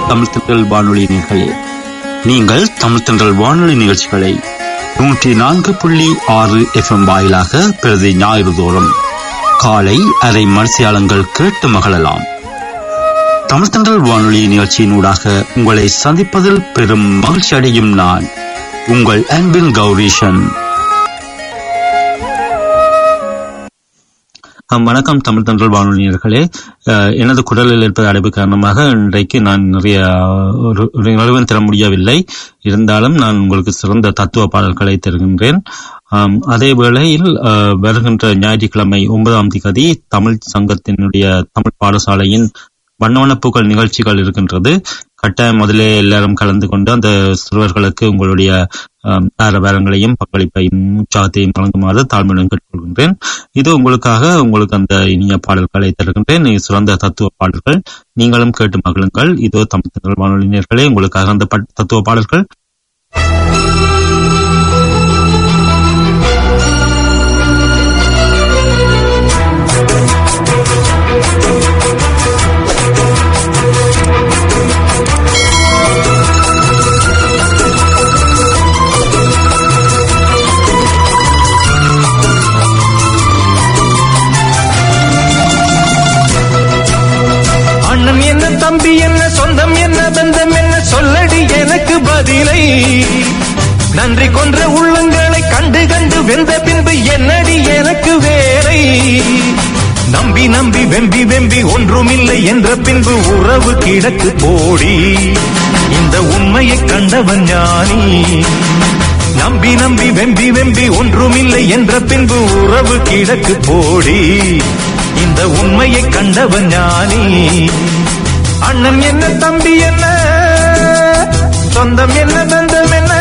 தமிழ் தென்றல் வானொலி நேயர்களே, நீங்கள் தமிழ் தென்றல் வானொலி நிகழ்ச்சிகளை 104.6 FM வாயிலாக பிரதி ஞாயிறு தோறும் காலை அரை மணித்தியாலங்கள் கேட்டு மகிழலாம். தமிழ் தென்றல் வானொலி நிகழ்ச்சியினூடாக உங்களை சந்திப்பதில் பெரும் மகிழ்ச்சி அடையும் நான் உங்கள் அன்பின் கௌரீஷன். வணக்கம் தமிழ் தென்றல் வானொலியர்களே. எனது குரலில் இருப்பது அடைப்பு காரணமாக இன்றைக்கு நான் நிறைய நிறுவனம் தர முடியவில்லை. இருந்தாலும் நான் உங்களுக்கு சிறந்த தத்துவ பாடல்களை தருகின்றேன். அதே வேளையில் வருகின்ற ஞாயிற்றுக்கிழமை 9ஆம் தேதி தமிழ் சங்கத்தினுடைய தமிழ் பாடசாலையின் வண்ணவனப்பூக்கள் நிகழ்ச்சிகள் இருக்கின்றது. கட்டாயம் முதலே எல்லாரும் கலந்து கொண்டு அந்த சிறுவர்களுக்கு உங்களுடைய ஆரவாரங்களையும் பங்களிப்பையும் உற்சாகத்தையும் வழங்குமாறு தாழ்மையுடன் கேட்டுக்கொள்கின்றேன். இது உங்களுக்கு அந்த இனிய பாடல்களை தருகின்றேன், சிறந்த தத்துவ பாடல்கள். நீங்களும் கேட்டு மகிழுங்கள். இதோ தமிழ் தென்றல் வானொலி நேயர்களே, உங்களுக்காக அந்த தத்துவ பாடல்கள். அண்ணன் என்ன, தம்பி என்ன, சொந்தம் என்ன, பந்தம் என்ன, சொல்லடி எனக்கு பதிலை. நன்றி கொன்ற உள்ளங்களை கண்டு கண்டு வெந்த பின்பு என்னடி எனக்கு வேலை. நம்பி நம்பி வெம்பி வெம்பி ஒன்றுமில்லை என்ற பின்பு உறவு கிடக்கு போடி. இந்த உண்மையை கண்டவன் ஞானி. நம்பி நம்பி வெம்பி வெம்பி ஒன்றுமில்லை என்ற பின்பு உறவு கிடக்கு போடி. இந்த உண்மையை கண்டவன் ஞானி. அண்ணன் என்ன, தம்பி என்ன, சொந்தம் என்ன, பந்தம் என்ன.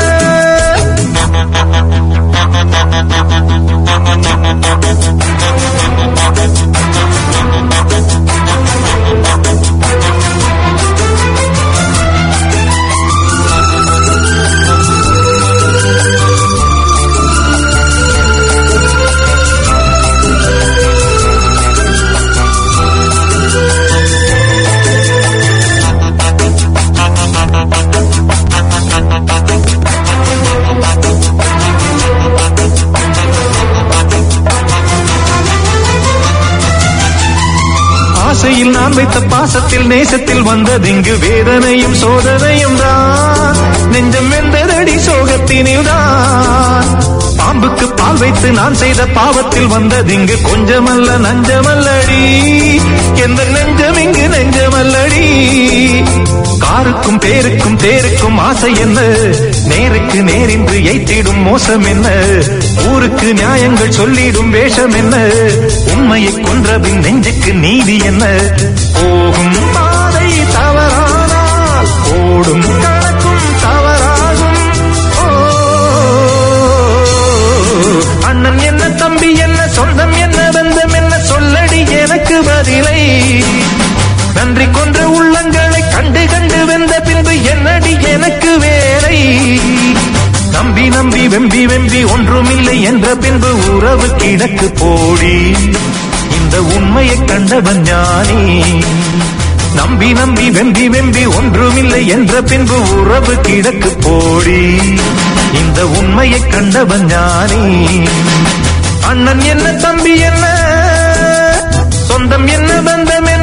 ஆசையில் நான் வைத்த பாசத்தில் நேசத்தில் வந்ததிங்கு வேதனையும் சோதனையும் தான். நெஞ்சம் வெந்ததடி சோகத்தினில் தான். பாம்புக்கு பால் வைத்து நான் செய்த பாவத்தில் வந்ததிங்கு கொஞ்சமல்ல நஞ்சமல்லடி. எந்த நெஞ்சம் இங்கு நெஞ்சமல்லடி. காருக்கும் பேருக்கும் தேருக்கும் ஆசை என்ன, நேருக்கு நேரின்று எய்த்திடும் மோசம் என்ன, ஊருக்கு நியாயங்கள் சொல்லிடும் வேஷம் என்ன, உண்மையை கொன்றபின் நெஞ்சுக்கு நீதி என்ன. போகும் பாதை தவறானால் ஓடும் கணக்கும் தவறாகும். அண்ணன் என்ன, தம்பி என்ன, சொந்தம் என்ன, பந்தம் என்ன, சொல்லடி எனக்கு பதிலை. நன்றி கொன்ற உள்ளங்களை கண்டு கண்டு வெந்த பின்பு என்னடி எனக்கு வேலை. நம்பி நம்பி வெம்பி வெம்பி ஒன்றுமில்லை என்ற பின்பு உறவு கிடக்கு போடி. இந்த உண்மையை கண்டவன் ஞானி. நம்பி நம்பி வெம்பி வெம்பி ஒன்றுமில்லை என்ற பின்பு உறவு கிடக்கு போடி. இந்த உண்மையை கண்டவன் ஞானி. அண்ணன் என்ன, தம்பி என்ன, சொந்தம் என்ன, பந்தம் என்ன.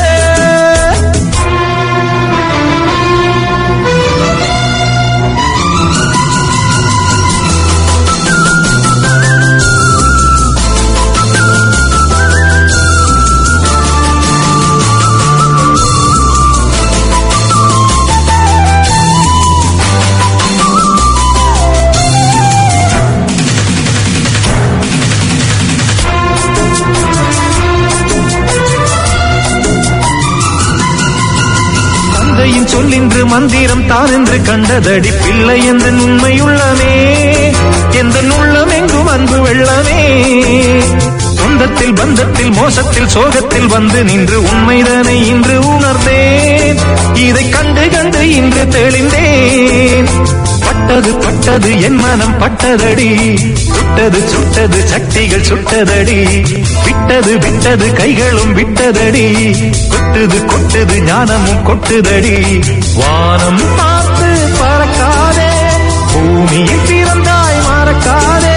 சொல்லின்று மந்திரம் தான் என்று கண்டதடி பிள்ளை எந்த உண்மையுள்ளமே. எந்த உள்ளம் எங்கும் அன்பு வெள்ளமே. சொந்தத்தில் பந்தத்தில் மோசத்தில் சோகத்தில் வந்து நின்று உண்மைதானே இன்று உணர்ந்தேன். இதை கண்டு கண்டு இன்று தெளிந்தேன். பட்டது பட்டது என் மனம் பட்டதடி, சுட்டது சுட்டது சக்திகள் சுட்டதடி, விட்டது விட்டது கைகளும் விட்டதடி, கொட்டுது கொட்டுது ஞானமும் கொட்டுதடி. வானம் பார்த்து பறக்காதே, பூமியில் பிறந்தாய் மறக்காதே.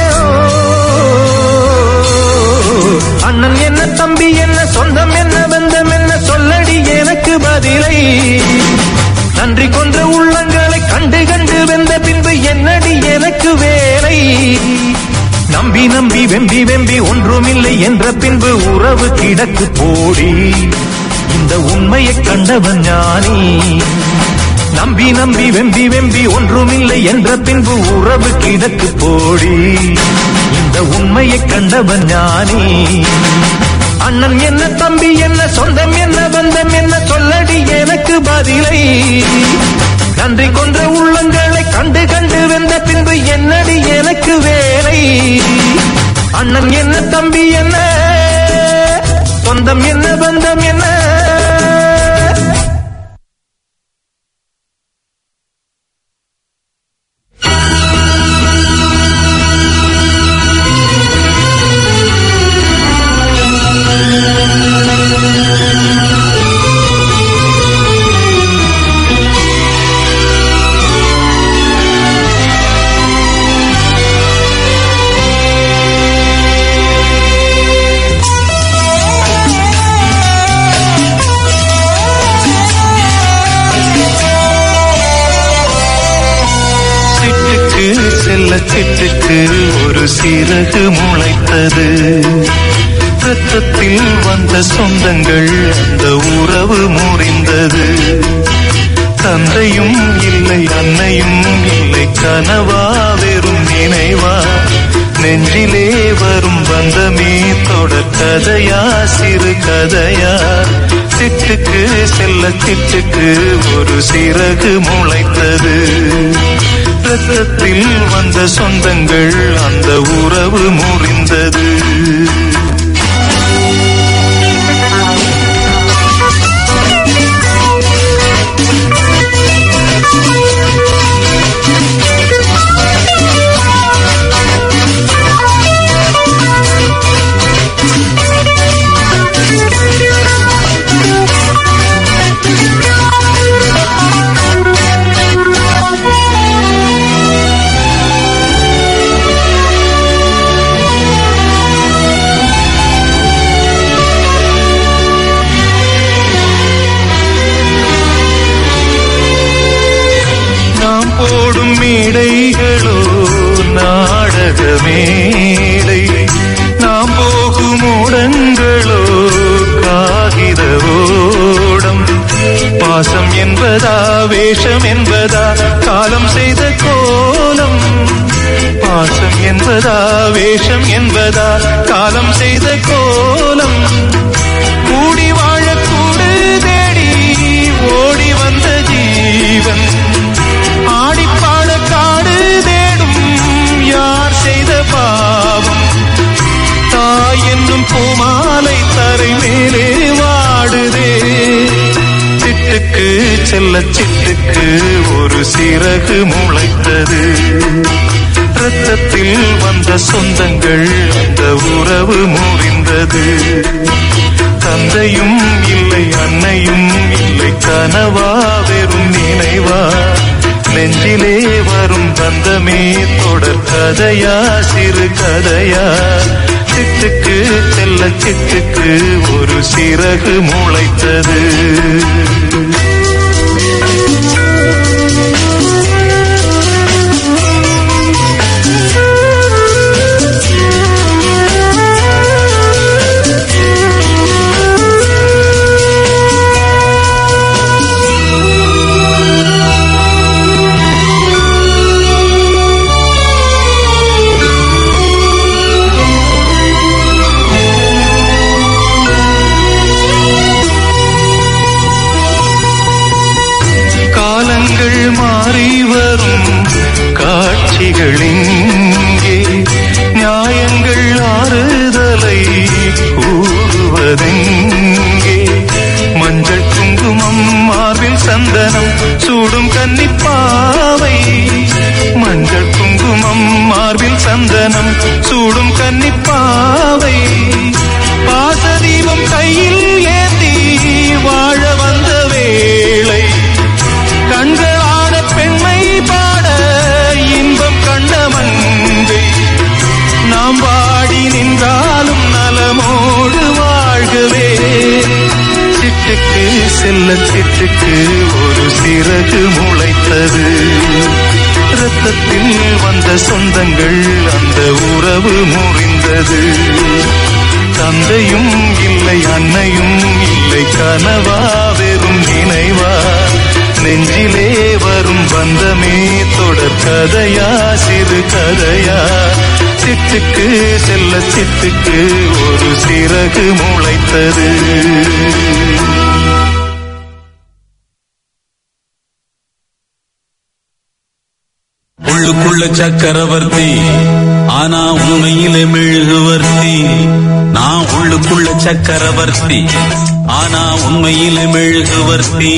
அண்ணன் என்ன தம்பி என்ன சொந்தம் என்ன பந்தம் என்ன சொல்லடி எனக்கு பதிலை. நன்றி கொன்ற உள்ளங்களை கண்டு கண்டு வெந்த பின்பு என்னடி எனக்கு வேலை. நம்பி நம்பி வெம்பி வெம்பி ஒன்றுமில்லை என்ற பின்பு உறவு கிடக்கு போடி, இந்த உண்மையை கண்டவன் ஞானி. நம்பி நம்பி வெம்பி வெம்பி ஒன்றுமில்லை என்ற பின்பு உறவு கிடக்கு போடி, இந்த உண்மையை கண்டவன் ஞானி. அண்ணன் என்ன தம்பி என்ன சொந்தம் என்ன பந்தம் என்ன சொல்லடி எனக்கு பதிலை. நன்றி கொன்ற உள்ளங்களை கண்டு கண்டு வெந்த பின்பு என்னடி எனக்கு வேலை. அண்ணன் என்ன தம்பி என்ன சொந்தம் என்ன பந்தம் என்ன. சிட்டுக்கு ஒரு சிறகு முளைத்தது, ரத்தத்தில் வந்த சொந்தங்கள் அந்த உறவு முறிந்தது. தந்தையும் இல்லை அன்னையும் இல்லை கனவா வெறும் நினைவா, நெஞ்சிலே வரும் பந்தமே தொடர் கதையா சிறு கதையா. சிட்டுக்கு செல்ல சிட்டுக்கு ஒரு சிறகு முளைத்தது, ரத்தத்தில் வந்த சொந்தங்கள் அந்த உறவு முறிந்தது. மேடைகளோ நாடக மேடை, நாம் போகும் ஓடங்களோ காகித ஓடம். பாசம் என்பதா வேஷம் என்பதா காலம் செய்த கோலம், பாசம் என்பதா வேஷம் என்பதா காலம் செய்த கோலம். கூடி வாழக்கூடு தேடி ஓடி வந்த ஜீவன், ஆடிப்பாட காடு தேடும் யார் செய்த பாவம். தாய் என்னும் பூமாலை தரை மேலே வாடுதே. சிட்டுக்கு செல்ல சிட்டுக்கு ஒரு சிறகு முளைத்தது, ரத்தத்தில் வந்த சொந்தங்கள் அந்த உறவு முறிந்தது. தந்தையும் இல்லை அன்னையும் இல்லை கனவா வெறும் நினைவா, நெஞ்சிலே வரும் பந்தமே தொடர் கதையா சிறு கதையா. சிட்டுக்கு செல்ல சிட்டுக்கு ஒரு சிறகு முளைத்தது. மாறி வரும் காட்சிகளிங்கே, நியாயங்கள் ஆறுதலை கூறுவதெங்கே. மஞ்சள் குங்குமம் மார்பில் சந்தனம் சூடும் கன்னிப்பாவை, சூடும் கன்னிப்பாவை பாசதீபம் கையில் ஏந்தி வாழ வந்த வேளை கண்களான பெண்மை பாட இன்பம் கண்ட மங்கை நாம் வாடி நின்றாலும் நலமோடு வாழ்கவே சிட்டுக்கு செல்ல சிட்டுக்கு ஒரு சிறகு முளைத்தது ரத்தத்தில் வந்த சொந்தங்கள் அந்த உறவு முறிந்தது தந்தையும் இல்லை அன்னையும் இல்லை கனவா வெறும் நினைவா நெஞ்சிலே வரும் பந்தமே தொடர் கதையா சிறு கதையா சிட்டுக்கு செல்ல சிட்டுக்கு ஒரு சிறகு முளைத்தது உள்ளுக்குள்ள சக்கரவர்த்தி ஆனா உண்மையிலே மெழுகுவர்த்தி நான் உள்ளுக்குள்ள சக்கரவர்த்தி ஆனா உண்மையிலே மெழுகுவர்த்தி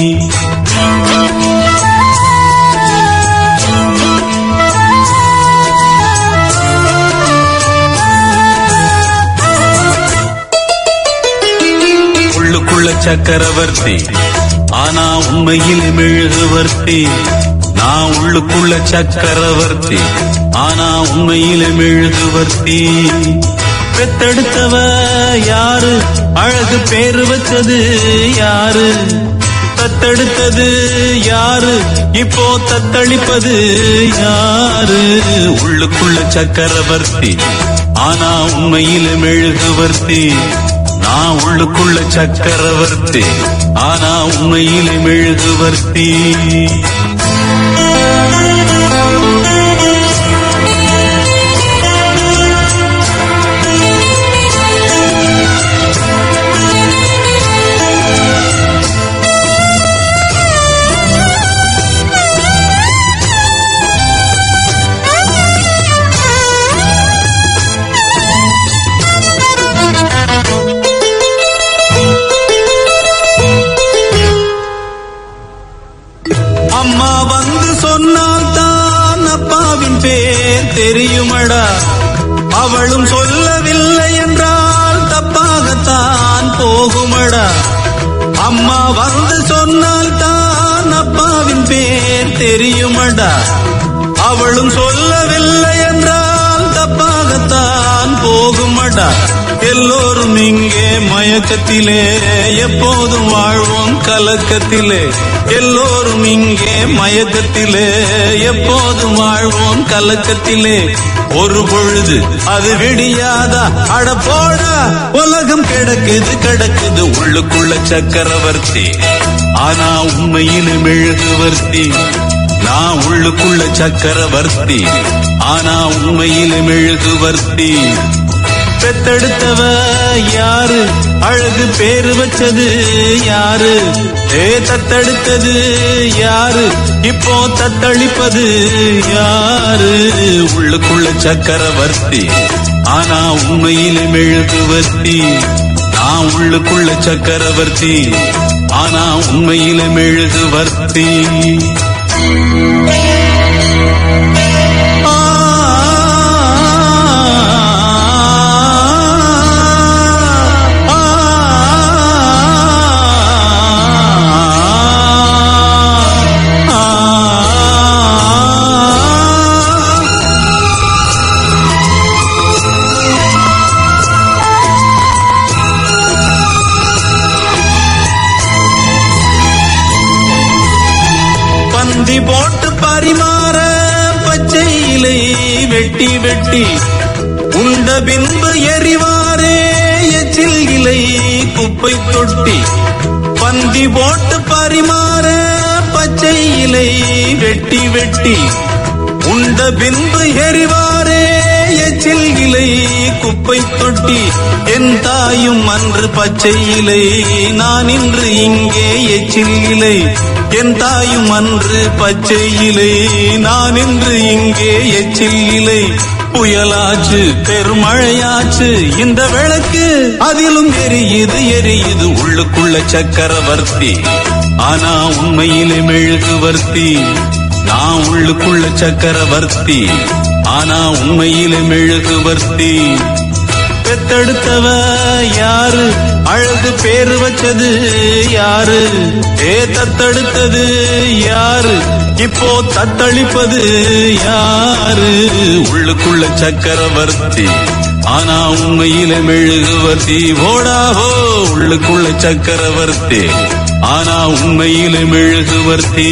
உள்ளுக்குள்ள சக்கரவர்த்தி ஆனா உண்மையிலே மெழுகுவர்த்தி நான் உள்ளுக்குள்ள சக்கரவர்த்தி ஆனா உண்மையிலே மெழுகுவர்த்தி பெத்தெடுத்தவ யாரு அழகு பேரு வச்சது யாரு தத்தெடுத்தது யாரு இப்போ தத்தளிப்பது யாரு உள்ளுக்குள்ள சக்கரவர்த்தி ஆனா உண்மையிலே மெழுகுவர்த்தி நான் உள்ளுக்குள்ள சக்கரவர்த்தி ஆனா உண்மையிலே மெழுகுவர்த்தி அம்மா வந்து சொன்னால் தான் அப்பாவின் பேர் தெரியுமடா அவளும் சொல்லவில்லை என்றால் தப்பாகத்தான் போகுமடா அம்மா வந்து சொன்னால் தான் அப்பாவின் பேர் தெரியுமடா அவளும் சொல்லவில்லை என்றால் தப்பாகத்தான் போகுமடா எல்லோரும் இங்கே மயக்கத்திலே எப்போதும் வாழ்வோம் கலக்கத்திலே எல்லோரும் இங்கே மயக்கத்திலே எப்போதும் வாழ்வோம் கலக்கத்திலே ஒரு பொழுது அது விடியாதா அட போடா உலகம் கிடக்குது கிடக்குது உள்ளுக்குள்ள சக்கரவர்த்தி ஆனா உண்மையிலே மெழுகுவர்த்தி நான் உள்ளுக்குள்ள சக்கரவர்த்தி ஆனா உண்மையிலே மெழுகுவர்த்தி பெத்தெடுத்தவ யாரு அழகு பேரு வச்சது யாரு தத்தெடுத்தது யாரு இப்போ தத்தளிப்பது யாரு உள்ளுக்குள்ள சக்கரவர்த்தி ஆனா உண்மையிலே மெழுகுவர்த்தி நான் உள்ளுக்குள்ள சக்கரவர்த்தி ஆனா உண்மையிலே மெழுகுவர்த்தி போட்டு பரிமாற பச்சை இலை வெட்டி வெட்டி உண்ட பின்பு எரிவாரே எச்சில் இலை குப்பை தொட்டி பந்தி போட்டு பரிமாற பச்சை இலை வெட்டி வெட்டி உண்ட பின்பு எரிவாரே எச்சில் இலை குப்பை தொட்டி என் தாயும் அன்று பச்சை இலை நான் இன்று இங்கே எச்சில் இலை என் தாயும் அன்று பச்சை இலை நான் இன்று இங்கே எச்சில் இலை புயலாச்சு பெருமழையாச்சு இந்த விளக்கு அதிலும் எரியுது எரியுது உள்ளுக்குள்ள சக்கரவர்த்தி ஆனா உண்மையிலே மெழுகுவர்த்தி நான் உள்ளுக்குள்ள சக்கரவர்த்தி ஆனா உண்மையிலே மெழுகுவர்த்தி. பெத்தெடுத்தவ யாரு, அழகு பேரு வச்சது யாரு, தத்தெடுத்தது யாரு, இப்போ தத்தளிப்பது யாரு? உள்ளுக்குள்ள சக்கரவர்த்தி ஆனா உண்மையில மெழுகுவர்த்தி. ஓடாஹோ உள்ளுக்குள்ள சக்கரவர்த்தி ஆனா உண்மையில மெழுகுவர்த்தி.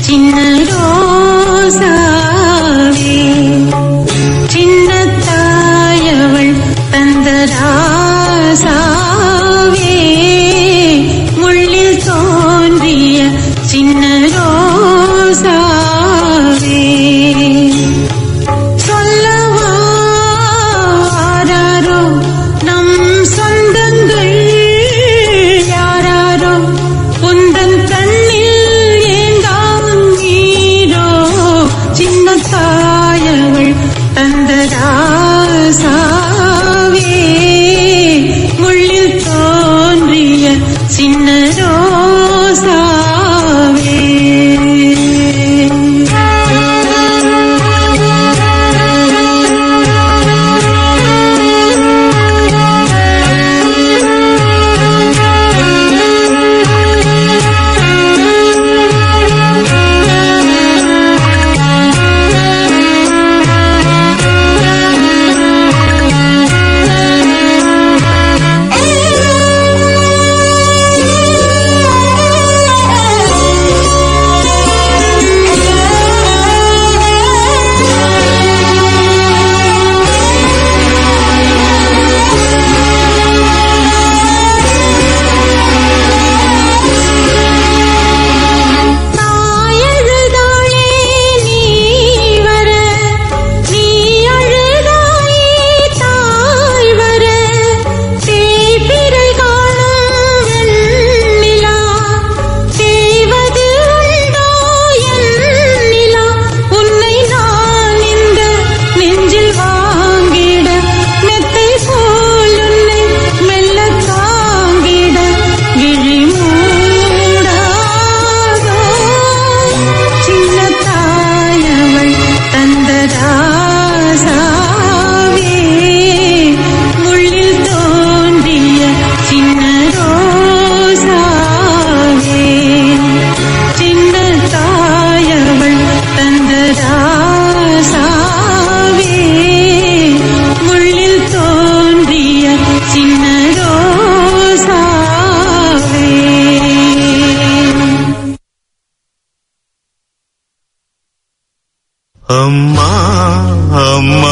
சின்ன ரோசாவே சின்ன தாயவள் தந்த ராசாவே முள்ளில் தோன்றிய சின்ன ரோசாவே சொல்லவா ஆராரோ நம் சொந்தங்கள் யாராரோ உந்தன் கண்ணில் ஏங்காம் நீரோ சின்ன தாயவள் தந்த ராசாவே முள்ளில் தோன்றிய சின்ன ரோசாவே அம்மா அம்மா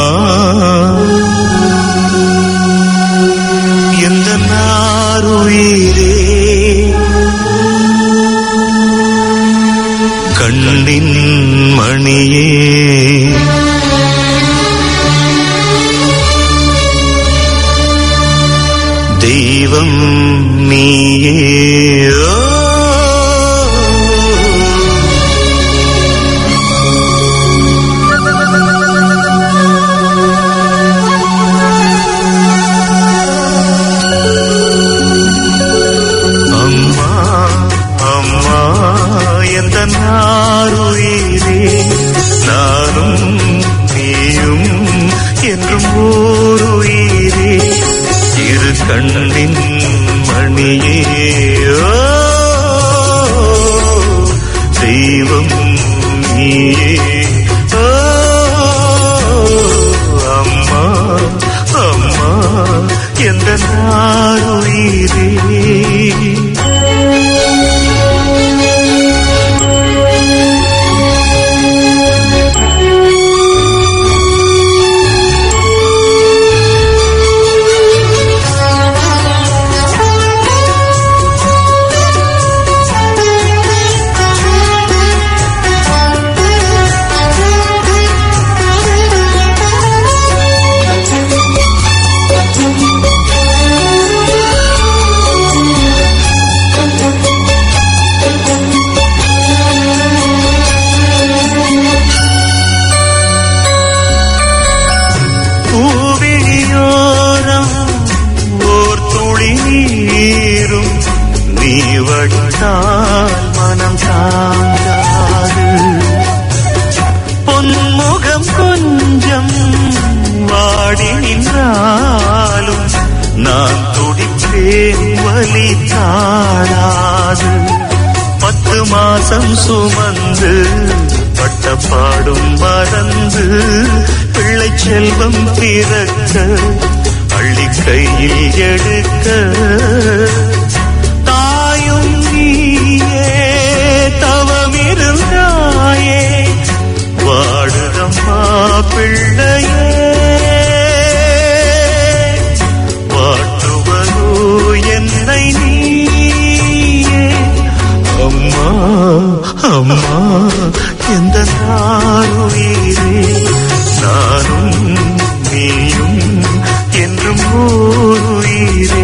எந்த நாருயிரே கண்ணின் மணியே தெய்வம் நீயே நாருயிரே நானும் நீயும் என்றும் ஓருயிரே இரு கண்ணின் மணியே தெய்வம் நீயே அம்மா அம்மா எந்த நாருயிரே மனம் தாங்காது பொன்முகம் கொஞ்சம் வாடி நின்றாலும் நான் துடிப்பேன் வலி தாழாது 10 மாசம் சுமந்து பட்டப்பாடும் மறந்து பிள்ளை செல்வம் பிறக்க அள்ளி கையில் எடுக்க தாயும் நீயே தவமிருந்தால் எந்த நாளுயிரே நானும் நீயும் என்றும் ஓருயிரே.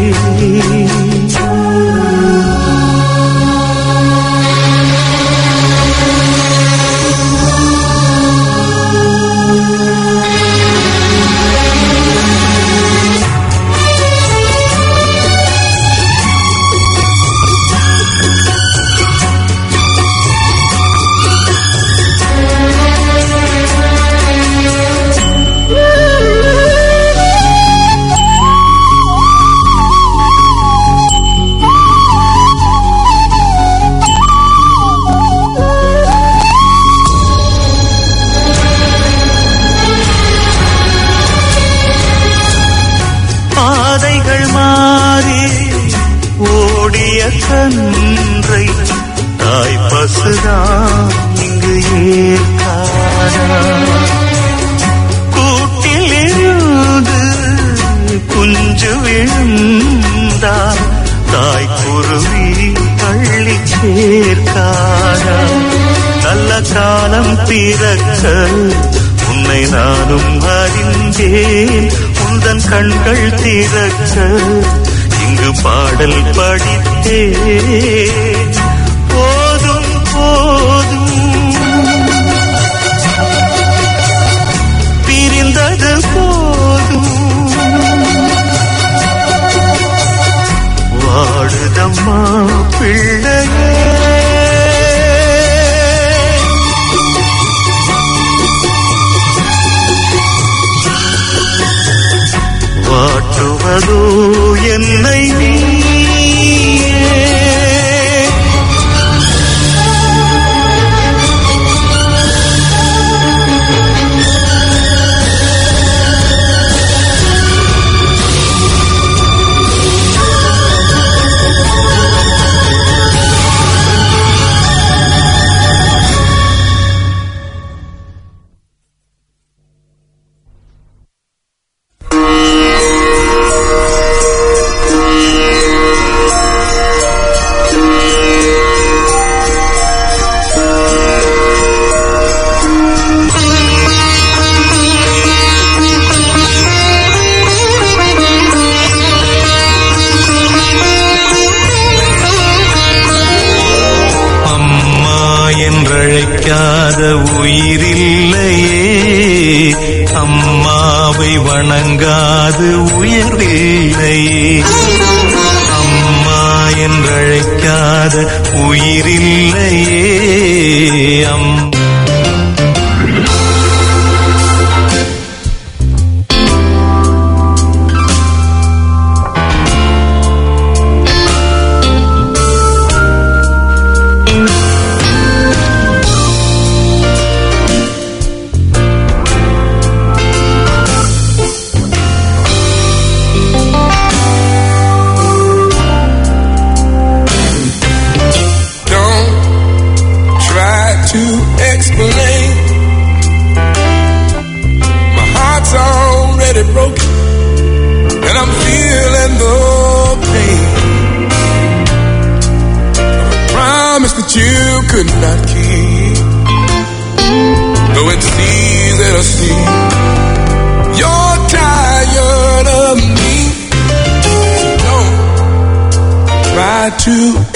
பாதைகள் மாறி ஓடிய கன்றை தாய் பசுதான் இங்கு ஏற்காதா. கூட்டில் இருந்து குஞ்சு விழுந்தார் தாய் குருவி பள்ளி சேர்க்காதா. நல்ல காலம் பிறக்க உன்னை நானும் அறிந்தேன், உந்தன் கண்கள் திறக்க இங்கு பாடல் படித்தேன். போதும் போதும் பிரிந்தது போதும், வாடுதம்மா பிள்ளையே. வாட்டுவதோ என்னை நீயே, என்றழைக்காத உயிரில்லையே, அம்மாவை வணங்காது உயர்வில்லையே. அம்மா என்றழைக்காத உயிரில்லையே. Could not keep, though it seems that I see you're tired of me. Don't try to